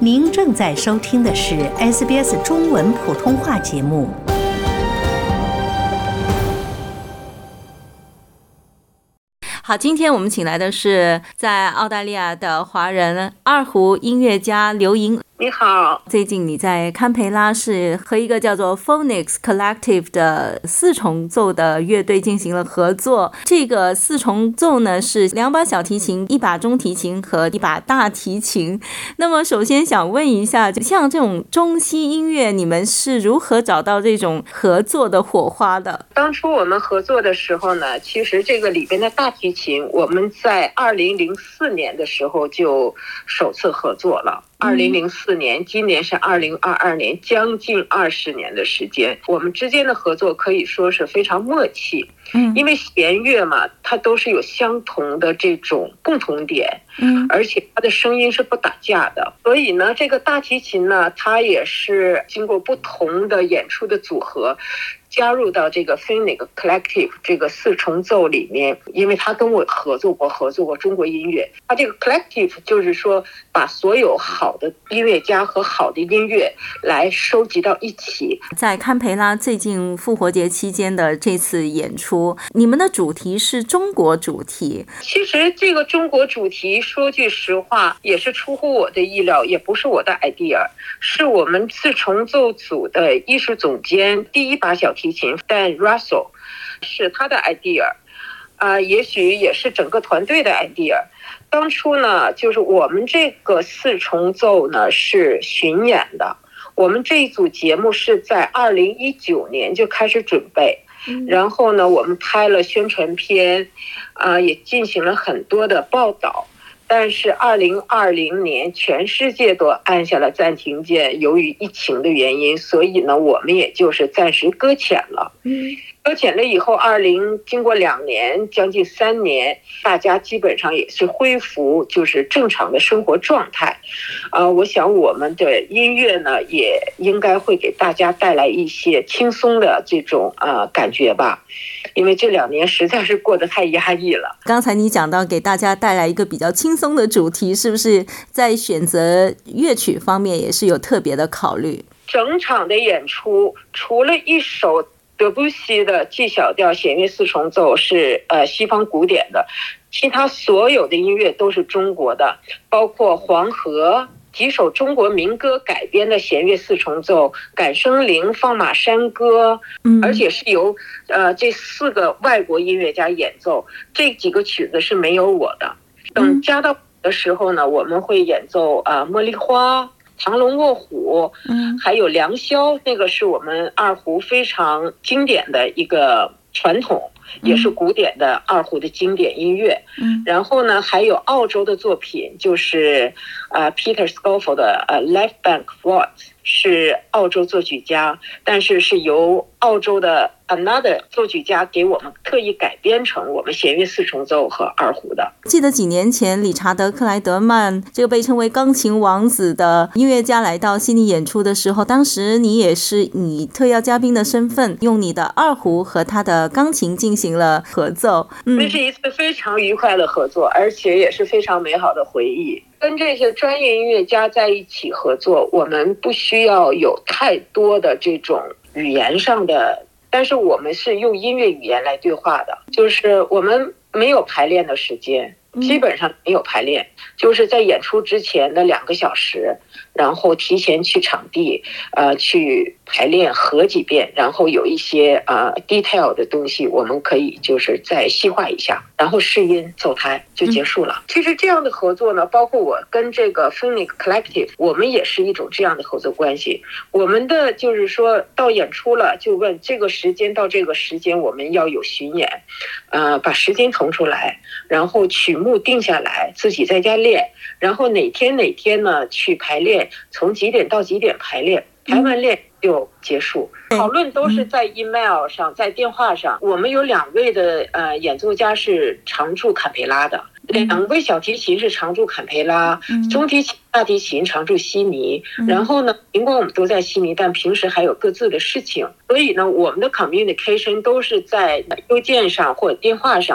您正在收听的是 SBS 中文普通话节目。 好，今天我们请来的是在澳大利亚的华人二胡音乐家刘莹。 你好， 最近你在堪培拉是和一个叫做 Phonics Collective 的四重奏的乐队进行了合作。这个四重奏呢是2把小提琴、1把中提琴和1把大提琴。那么首先想问一下，像这种中西音乐，你们是如何找到这种合作的火花的？ 当初我们合作的时候呢，其实这个里边的大提琴，我们在2004年的时候就首次合作了。2004年，今年是2022年，将近20年的时间，我们之间的合作可以说是非常默契。因为弦乐嘛，它都是有相同的这种共同点，而且它的声音是不打架的。所以呢，这个大提琴呢，它也是经过不同的演出的组合，加入到这个 Phonics Collective 这个四重奏里面。因为他跟我合作过中国音乐，他这个 Collective 就是说把所有好的音乐家和好的音乐来收集到一起。 在堪培拉最近复活节期间的这次演出，你们的主题是中国主题。 其实这个中国主题说句实话也是出乎我的意料，也不是我的 idea， 是我们四重奏组的艺术总监第一把小提琴 Dan Russell 是他的 idea，也许也是整个团队的 idea。当初呢，就是我们这个四重奏呢是巡演的，我们这一组节目是在2019年就开始准备，然后呢，我们拍了宣传片，也进行了很多的报道。但是2020年全世界都按下了暂停键，由于疫情的原因，所以呢，我们也就是暂时搁浅了。搁浅了以后，经过2年，将近3年，大家基本上也是恢复就是正常的生活状态。我想我们的音乐呢，也应该会给大家带来一些轻松的这种感觉吧。因为这2年实在是过得太压抑了。 刚才你讲到给大家带来一个比较轻松的主题，是不是在选择乐曲方面也是有特别的考虑？ 整场的演出除了一首德布西的 G 小调弦乐四重奏是西方古典的，其他所有的音乐都是中国的，包括黄河几首中国民歌改编的弦乐四重奏，感生灵、放马山歌，而且是由这4个外国音乐家演奏，这几个曲子是没有我的。等加到的时候呢，我们会演奏茉莉花、藏龙卧虎，还有良宵，那个是我们二胡非常经典的一个传统，也是古典的二胡的经典音乐。然后呢，还有澳洲的作品，就是Peter Scofield 的Left Bank Waltz， 是澳洲作曲家，但是是由澳洲的 Another 作曲家给我们特意改编成我们弦乐四重奏和二胡的。 记得几年前理查德·克莱德曼这个被称为钢琴王子的音乐家来到悉尼演出的时候，当时你也是以特邀嘉宾的身份，用你的二胡和他的钢琴进行了合奏。 那是一次非常愉快的合作，而且也是非常美好的回忆。跟这些专业音乐家在一起合作，我们不需要有太多的这种语言上的，但是我们是用音乐语言来对话的，就是我们没有排练的时间，基本上没有排练，就是在演出之前的2个小时，然后提前去场地去排练合几遍，然后有一些detail 的东西我们可以就是再细化一下，然后试音走台就结束了。其实这样的合作呢，包括我跟这个 Phonics Collective， 我们也是一种这样的合作关系。我们的就是说到演出了就问这个时间到这个时间我们要有巡演，把时间腾出来，然后曲目定下来，自己在家练，然后哪天呢去排练，从几点到几点排练，排完练就结束。讨论都是在 email 上，在电话上。我们有2位的演奏家是常驻坎培拉的，2位小提琴是常驻坎培拉，中提琴、大提琴常驻悉尼。然后呢，尽管我们都在悉尼，但平时还有各自的事情，所以呢，我们的 communication 都是在邮件上或者电话上这样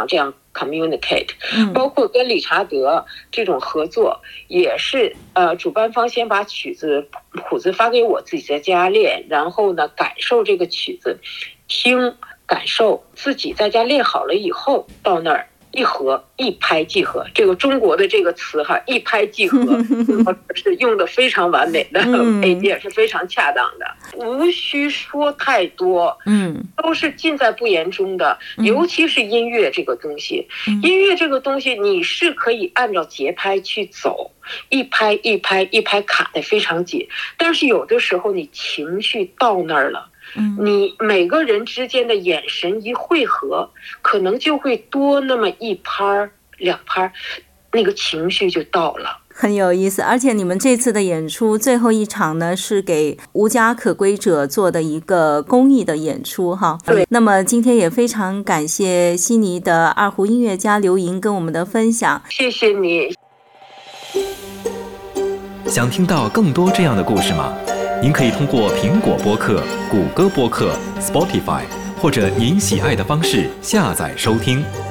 communicate，包括跟理查德这种合作，也是主办方先把谱子发给我自己在家练，然后呢感受这个曲子，听感受，自己在家练好了以后到那儿一合一拍即合，这个中国的这个词哈，一拍即合是用的非常完美的，也是非常恰当的，无需说太多，都是尽在不言中的。尤其是音乐这个东西，音乐这个东西你是可以按照节拍去走，一拍一拍一拍卡得非常紧，但是有的时候你情绪到那儿了，你每个人之间的眼神一汇合，可能就会多那么一拍两拍，那个情绪就到了。 很有意思，而且你们这次的演出最后一场呢，是给无家可归者做的一个公益的演出哈。 对。 那么今天也非常感谢悉尼的二胡音乐家刘莹跟我们的分享。 谢谢你。 想听到更多这样的故事吗？您可以通过苹果播客、谷歌播客、Spotify 或者您喜爱的方式下载收听。